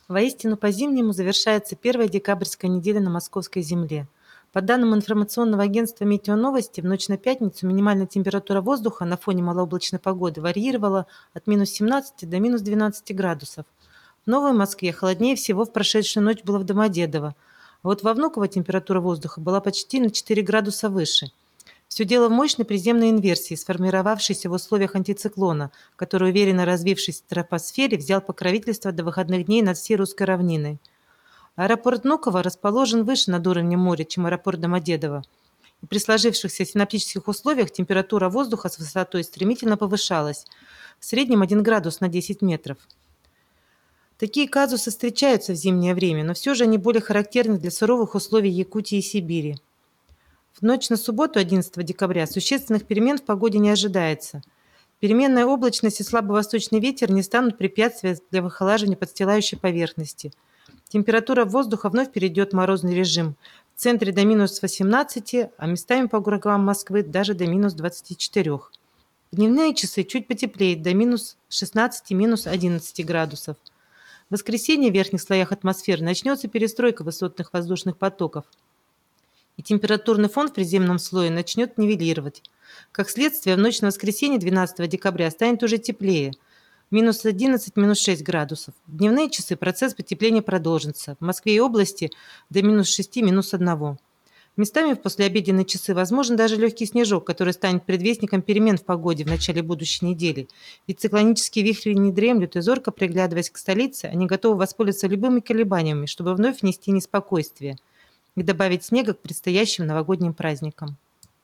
Воистину, по-зимнему завершается первая декабрьская неделя на московской земле. По данным информационного агентства «Метеоновости», в ночь на пятницу минимальная температура воздуха на фоне малооблачной погоды варьировала от минус 17 до минус 12 градусов. В Новой Москве холоднее всего в прошедшую ночь было в Домодедово, а вот во Внуково температура воздуха была почти на 4 градуса выше. Все дело в мощной приземной инверсии, сформировавшейся в условиях антициклона, который, уверенно развившись в тропосфере, взял покровительство до выходных дней над всей русской равниной. Аэропорт Внуково расположен выше над уровнем моря, чем аэропорт Домодедово. И при сложившихся синоптических условиях температура воздуха с высотой стремительно повышалась, в среднем 1 градус на 10 метров. Такие казусы встречаются в зимнее время, но все же они более характерны для суровых условий Якутии и Сибири. В ночь на субботу, 11 декабря, существенных перемен в погоде не ожидается. Переменная облачность и слабый восточный ветер не станут препятствием для выхолаживания подстилающей поверхности. Температура воздуха вновь перейдет в морозный режим. В центре до минус 18, а местами по округам Москвы даже до минус 24. В дневные часы чуть потеплеет до минус 16, минус 11 градусов. В воскресенье в верхних слоях атмосферы начнется перестройка высотных воздушных потоков, и температурный фон в приземном слое начнет нивелировать. Как следствие, в ночь на воскресенье 12 декабря станет уже теплее. Минус 11, минус 6 градусов. В дневные часы процесс потепления продолжится. В Москве и области до минус 6, минус 1. Местами в послеобеденные часы возможен даже легкий снежок, который станет предвестником перемен в погоде в начале будущей недели. Ведь циклонические вихри не дремлют, и зорко приглядываясь к столице, они готовы воспользоваться любыми колебаниями, чтобы вновь внести неспокойствие и добавить снега к предстоящим новогодним праздникам.